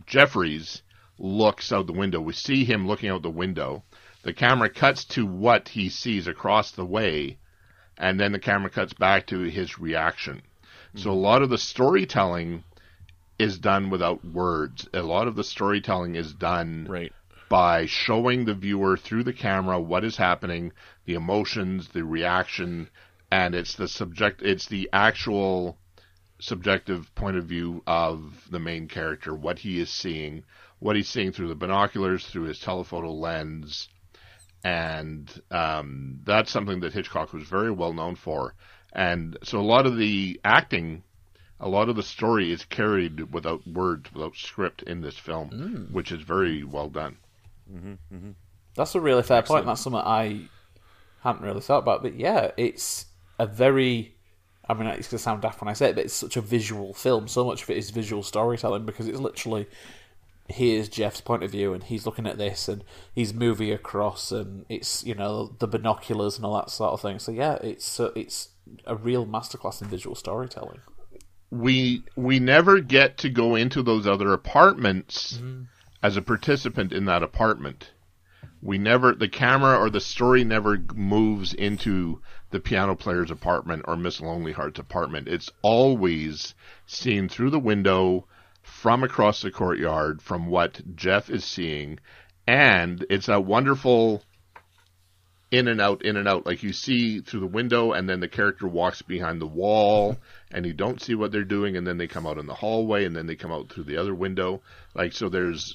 Jeffries looks out the window. We see him looking out the window. The camera cuts to what he sees across the way, and then the camera cuts back to his reaction. So a lot of the storytelling is done without words. A lot of the storytelling is done Right. by showing the viewer through the camera what is happening, the emotions, the reaction, and it's the actual subjective point of view of the main character, what he's seeing through the binoculars, through his telephoto lens, and that's something that Hitchcock was very well known for. And so a lot of the acting, a lot of the story is carried without words, without script in this film, which is very well done. That's a really fair point. That's something I hadn't really thought about. But yeah, it's a very... I mean, it's going to sound daft when I say it, but it's such a visual film. So much of it is visual storytelling because it's literally, here's Jeff's point of view and he's looking at this and he's moving across and it's, the binoculars and all that sort of thing. So yeah, it's a real masterclass in visual storytelling. We never get to go into those other apartments as a participant in that apartment. The camera or the story never moves into the piano player's apartment or Miss Lonely Heart's apartment. It's always seen through the window from across the courtyard from what Jeff is seeing. And it's a wonderful in and out. Like you see through the window and then the character walks behind the wall and you don't see what they're doing. And then they come out in the hallway and then they come out through the other window. Like, so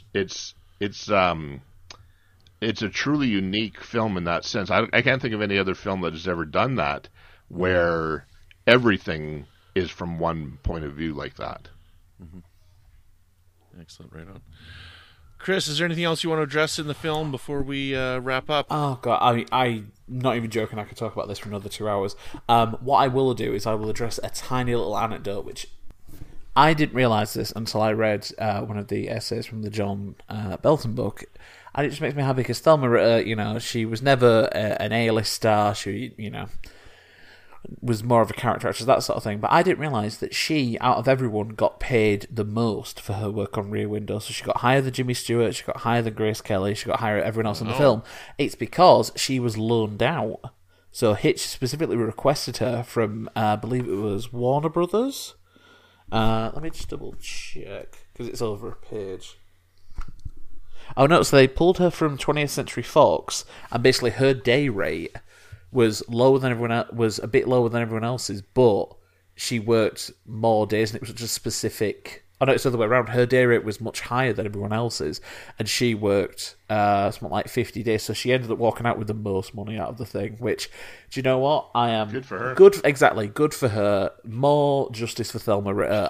it's a truly unique film in that sense. I can't think of any other film that has ever done that, where everything is from one point of view like that. Excellent, right on. Chris, is there anything else you want to address in the film before we wrap up? Oh God, I'm not even joking. I could talk about this for another 2 hours. What I will do is I will address a tiny little anecdote, which I didn't realise this until I read one of the essays from the John Belton book. And it just makes me happy because Thelma Ritter, she was never an A-list star. She, was more of a character actress, that sort of thing. But I didn't realise that she, out of everyone, got paid the most for her work on Rear Window. So she got higher than Jimmy Stewart, she got higher than Grace Kelly, she got higher than everyone else in the film. It's because she was loaned out. So Hitch specifically requested her from, I believe it was Warner Brothers. Let me just double check, because it's over a page. Oh no, so they pulled her from 20th Century Fox, and basically her day rate was lower than everyone else, was a bit lower than everyone else's, but she worked more days, and it was just specific. Oh no, it's the other way around. Her day rate was much higher than everyone else's, and she worked something like 50 days, so she ended up walking out with the most money out of the thing. Which, do you know what? I am good for her. Good for her. More justice for Thelma Ritter.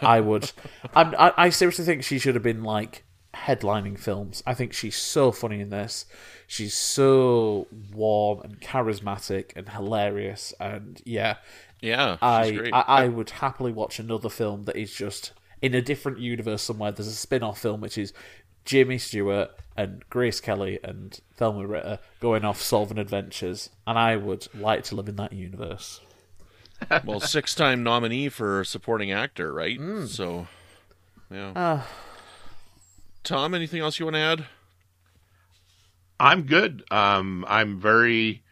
I seriously think she should have been like headlining films. I think she's so funny in this. She's so warm and charismatic and hilarious, and she's great. I would happily watch another film that is just in a different universe somewhere. There's a spin-off film which is Jimmy Stewart and Grace Kelly and Thelma Ritter going off solving adventures, and I would like to live in that universe. Well, 6-time nominee for supporting actor, right? So, yeah. Tom, anything else you want to add? I'm good. I'm very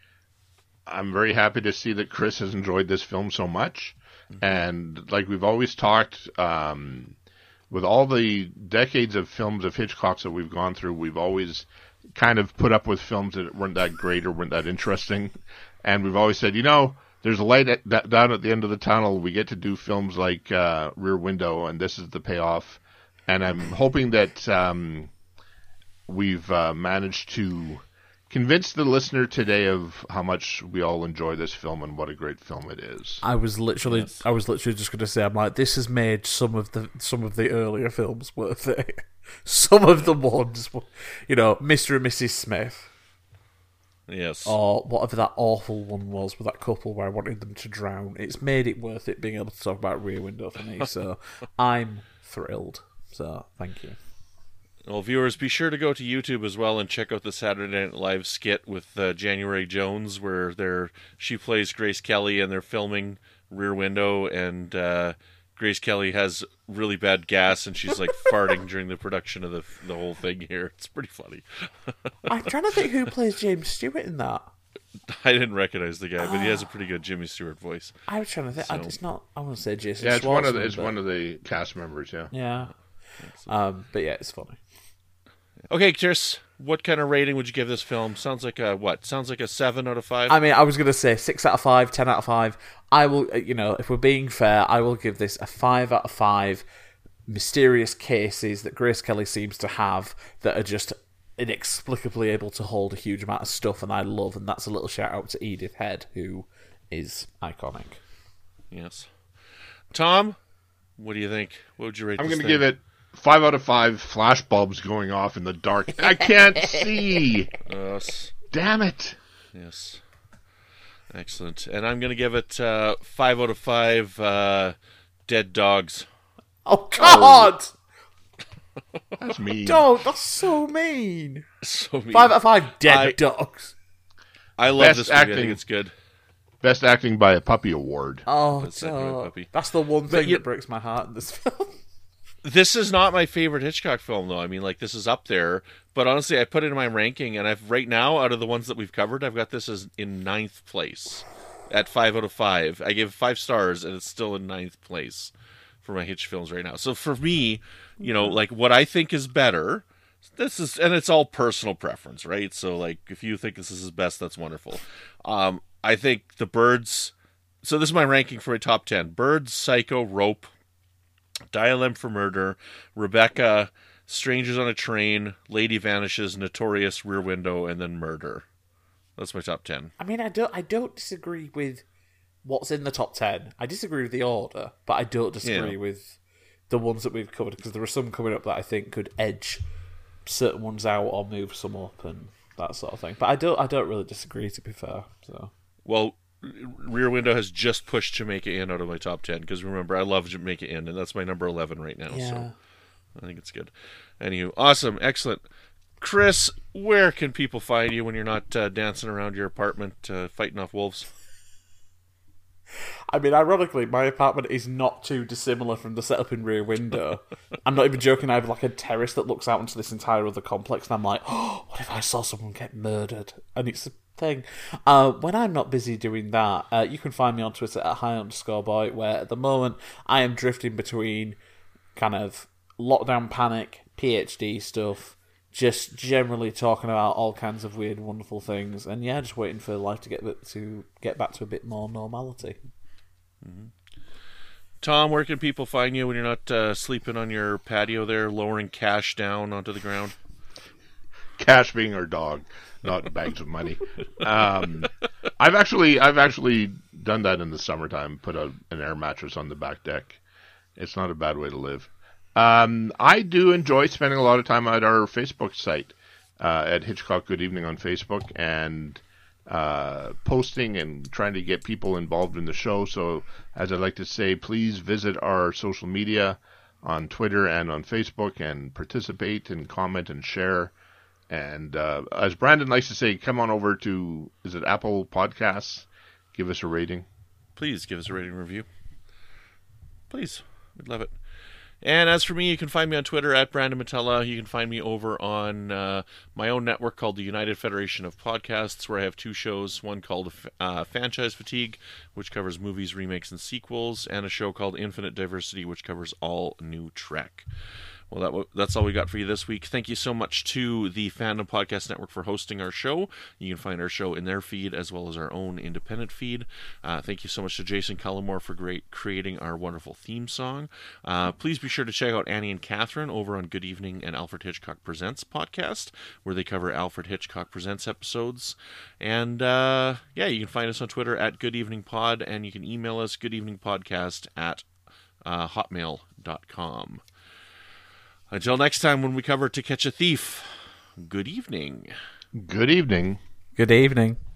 happy to see that Chris has enjoyed this film so much. And like we've always talked, with all the decades of films of Hitchcock's that we've gone through, we've always kind of put up with films that weren't that great or weren't that interesting. And we've always said, there's a light down at the end of the tunnel. We get to do films like Rear Window, and this is the payoff. And I'm hoping that we've managed to convince the listener today of how much we all enjoy this film and what a great film it is. I was literally just going to say, I'm like, this has made some of the earlier films worth it. Some of the ones, Mr. and Mrs. Smith. Yes. Or whatever that awful one was with that couple where I wanted them to drown. It's made it worth it being able to talk about Rear Window for me. So I'm thrilled. So thank you. Well, viewers, be sure to go to YouTube as well and check out the Saturday Night Live skit with January Jones, where she plays Grace Kelly, and they're filming Rear Window, and Grace Kelly has really bad gas and she's like farting during the production of the whole thing here. It's pretty funny. I'm trying to think who plays James Stewart in that. I didn't recognize the guy, but he has a pretty good Jimmy Stewart voice. I was trying to think. So- It's not. I want to say Jason. Yeah, it's Schwartzman, one of the cast members. Yeah. Yeah. But yeah, it's funny. Okay, Chris, what kind of rating would you give this film? Sounds like a what? Sounds like a 7 out of 5. I mean, I was going to say 6 out of 5, 10 out of 5. I will, if we're being fair, I will give this a 5 out of 5. Mysterious cases that Grace Kelly seems to have that are just inexplicably able to hold a huge amount of stuff, and I love. And that's a little shout out to Edith Head, who is iconic. Yes. Tom, what do you think? What would you rate I'm this going to thing? give it 5 out of 5 flash bulbs going off in the dark. I can't see. Yes. Damn it. Yes. Excellent. And I'm going to give it 5 out of 5 dead dogs. Oh God! That's mean. Don't. That's so mean. So mean. 5 out of 5 dead dogs. I love Best this movie. I acting. think it's good. Best acting by a puppy award. Oh, That's that new puppy. that's the one thing you- that breaks my heart in this film. This is not my favorite Hitchcock film, though. I mean, like, this is up there. But honestly, I put it in my ranking, and I've right now, out of the ones that we've covered, I've got this as in 9th place at 5 out of 5. I gave it 5 stars, and it's still in 9th place for my Hitch films right now. So for me, like, what I think is better, and it's all personal preference, right? So, like, if you think this is his best, that's wonderful. I think The Birds. So this is my ranking for my top 10. Birds, Psycho, Rope, Dial M for Murder, Rebecca, Strangers on a Train, Lady Vanishes, Notorious, Rear Window, and then Murder. That's my top 10. I mean, I don't disagree with what's in the top 10. I disagree with the order, but I don't disagree with the ones that we've covered, because there are some coming up that I think could edge certain ones out or move some up and that sort of thing. But I don't really disagree, to be fair. So Well, Rear Window has just pushed Jamaica Inn out of my top 10, because remember, I love Jamaica Inn, and that's my number 11 right now. yeah. So I think it's good. Anywho, awesome, excellent. Chris, where can people find you when you're not dancing around your apartment fighting off wolves? I mean, ironically, my apartment is not too dissimilar from the setup in Rear Window. I'm not even joking. I have like a terrace that looks out into this entire other complex, and I'm like, oh, what if I saw someone get murdered? And it's a thing. When I'm not busy doing that, you can find me on Twitter at @high_boy, where at the moment I am drifting between kind of lockdown panic, PhD stuff, just generally talking about all kinds of weird, wonderful things, and yeah, just waiting for life to get back to a bit more normality. Tom, where can people find you when you're not sleeping on your patio there, lowering cash down onto the ground? Cash being our dog, not bags of money. I've actually done that in the summertime. Put an air mattress on the back deck. It's not a bad way to live. I do enjoy spending a lot of time at our Facebook site at Hitchcock Good Evening on Facebook, and posting and trying to get people involved in the show. So, as I like to say, please visit our social media on Twitter and on Facebook and participate and comment and share. And as Brandon likes to say, come on over to, is it Apple Podcasts? Give us a rating. Please give us a rating and review. Please. We'd love it. And as for me, you can find me on Twitter at Brandon Matella. You can find me over on my own network called the United Federation of Podcasts, where I have 2 shows, one called Franchise Fatigue, which covers movies, remakes, and sequels, and a show called Infinite Diversity, which covers all new Trek. Well, that's all we got for you this week. Thank you so much to the Fandom Podcast Network for hosting our show. You can find our show in their feed as well as our own independent feed. Thank you so much to Jason Cullimore for creating our wonderful theme song. Please be sure to check out Annie and Catherine over on Good Evening and Alfred Hitchcock Presents podcast, where they cover Alfred Hitchcock Presents episodes. And yeah, you can find us on Twitter at Good Evening Pod, and you can email us goodeveningpodcast@hotmail.com. Until next time when we cover To Catch a Thief, good evening. Good evening. Good evening.